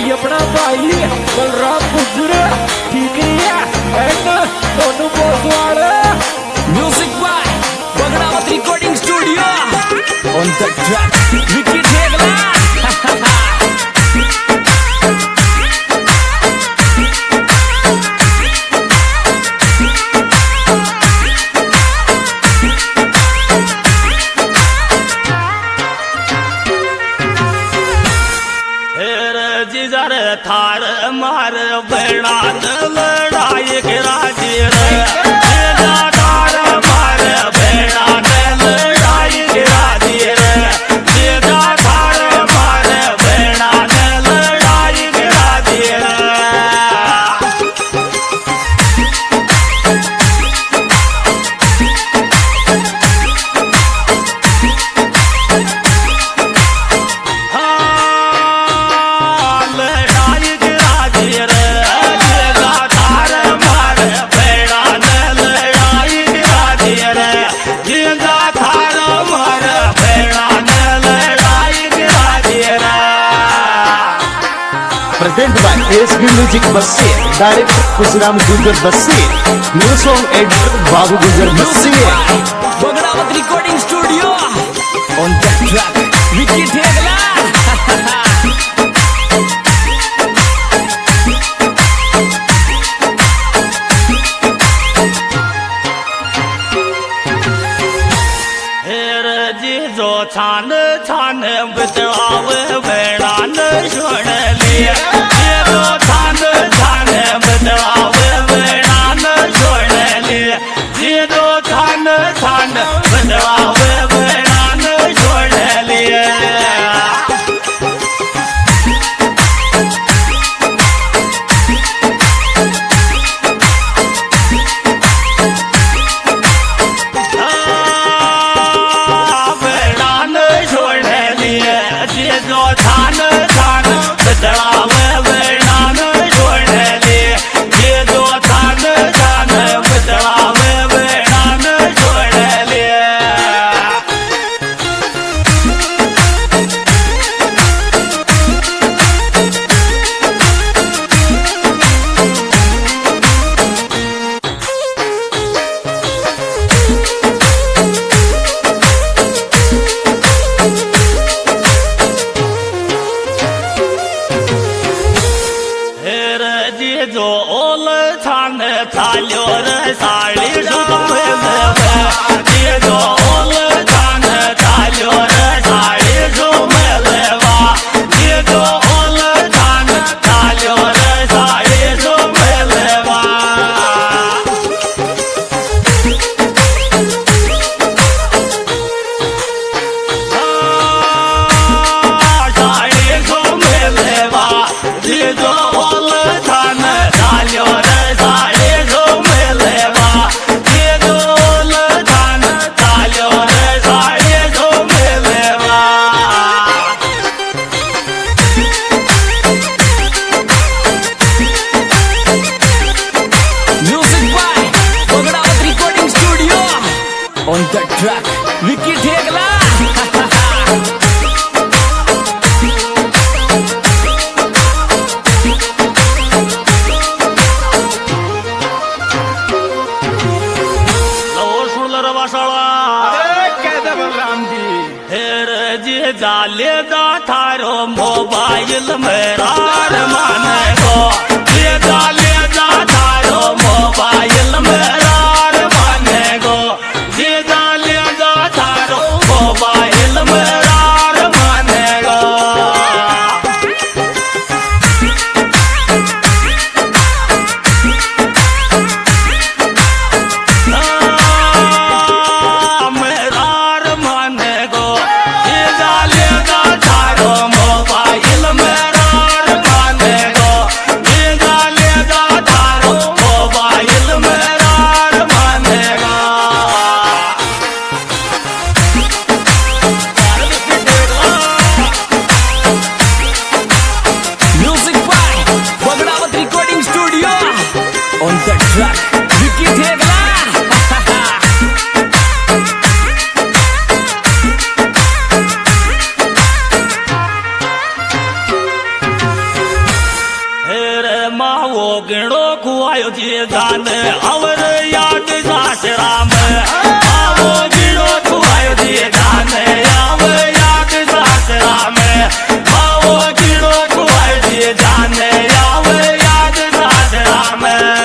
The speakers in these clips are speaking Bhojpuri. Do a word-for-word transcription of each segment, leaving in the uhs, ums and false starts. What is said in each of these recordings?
भाई अपना भाई बलराम गुजर ठीक है and Sonu Poswal music by Bagdawat recording studio on the track Vicky Thegla थार मार बेड़ा लड़ाई के राजी रे थार मार बेड़ा लड़ाई के राजी रे थार मार बेड़ा लड़ाई के राजी रे Presented by A S B Music Basir, Director Khusram Gujar Basir, New Song Editor Babu Gujar Basir. Bagdawat recording studio on the track Vicky Thegla जो छान छान बचावे बेड़ा न छोड़ लिया जो छान छान बचावे बेड़ा न छोड़ लिया जो छान छान बचावे बेड़ा न छोड़ लिया जो थान थान बचावे बेड़ा न छोड़ लिए ये जो थान थान बचावे बेड़ा न छोड़ लिए जो ओल छान थाल्यो रे साड़ी ये जो ओल छान थाल्यो रे साड़ी झूमेलवा ये जो ओल छान थाल्यो रे साड़ी झूमेलवा साड़ी झूमेलवा ये जो ओल on the track विकी ठेगला लो सुनल रे वासाळा कह दे बलराम जी हेर जी जाले दा थारो मोबाइल मेरा माने गो ये जाले दा थारो मोबाइल मेरा माने गो ये जाले दा थारो मोबाइल मेरा माने गो मेरा माने गो ये जाले दा थारो मोबाइल मेरा माने गो ये जाले दा थारो मोबाइल मेरा खुआयो जी जान और याद सास राम आवो गिरो खुआयो जी जान और याद सास राम आवो गिरो खुआयो जी जान और याद सास राम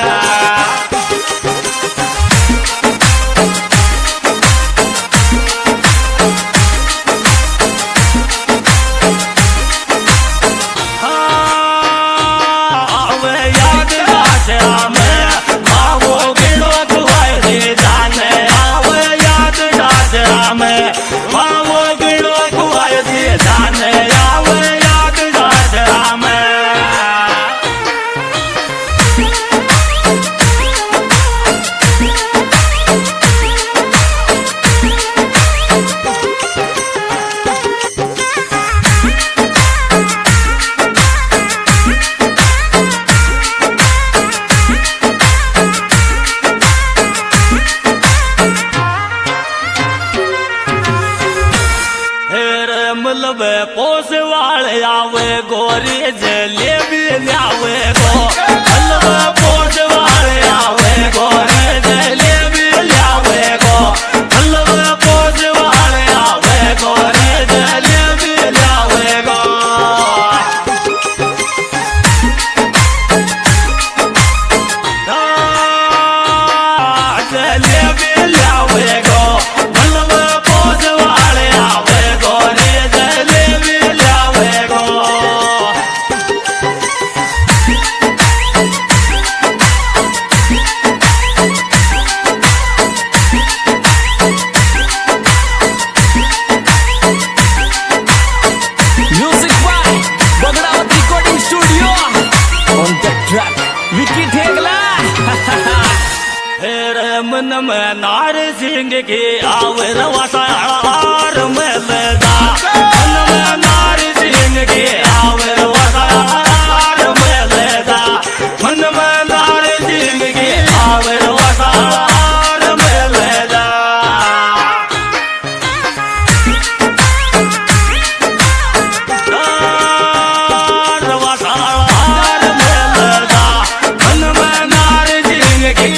पोस वाले आवे गोरी जलेबी लावे गो हलवा पोस वाले आवे गोरी जलेबी लावे गो हलवा पोस वाले आवे गोरी जलेबी लावे गो जलेबी लावे गो हलवा पोस वाले आवे गोरी मन में नार सिंह की आवर वसार में लगा मन में नार सिंह की आवर वसार में लगा मन में नार सिंह की आवर वसार में लगा वसार में लगा मन में नार सिंह की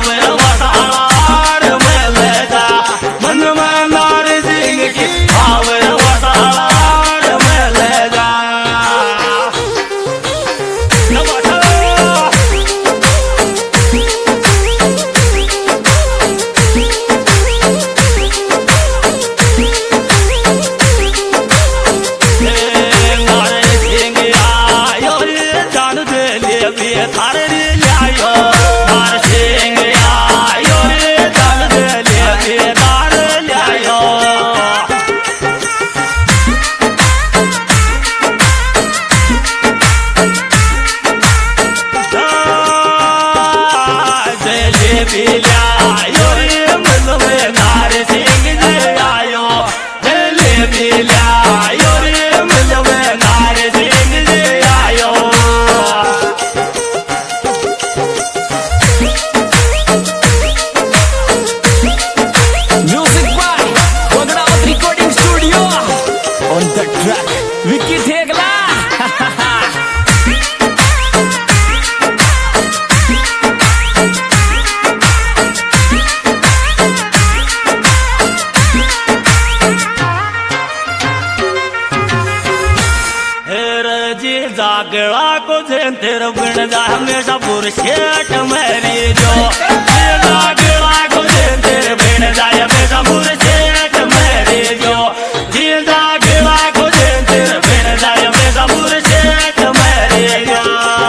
जागड़ा को जेंतिर बिन जा हमेशा पुरुषेट मेरी जो जागड़ा को जेंतिर बिन जा हमेशा पुरुषेट मेरी जो जागड़ा को जेंतिर बिन जा हमेशा पुरुषेट मेरी जो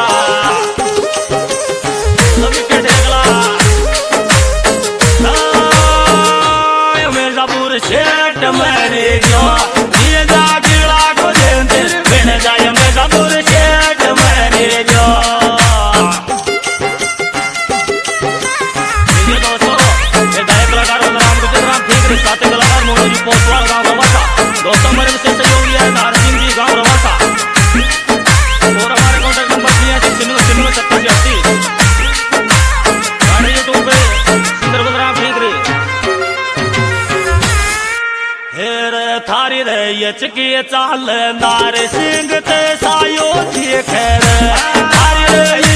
हमेशा पुरुषेट मेरी जो जागड़ा को जेंतिर बिन जा हमेशा पुरुषेट मेरी जो दोस्तों मेरे विशेष सहयोगी है नार सिंह जी गाँव रवासा और हमारे कॉन्टैक्ट नंबर दिए हैं छिन्नवे छिन्नवे सत्तासी अस्सी गाने यूट्यूब पे सुंदर बलराम फिक्री हेर थारी रे यचकी चाल नार सिंह ते सायो जी खैर थारी रे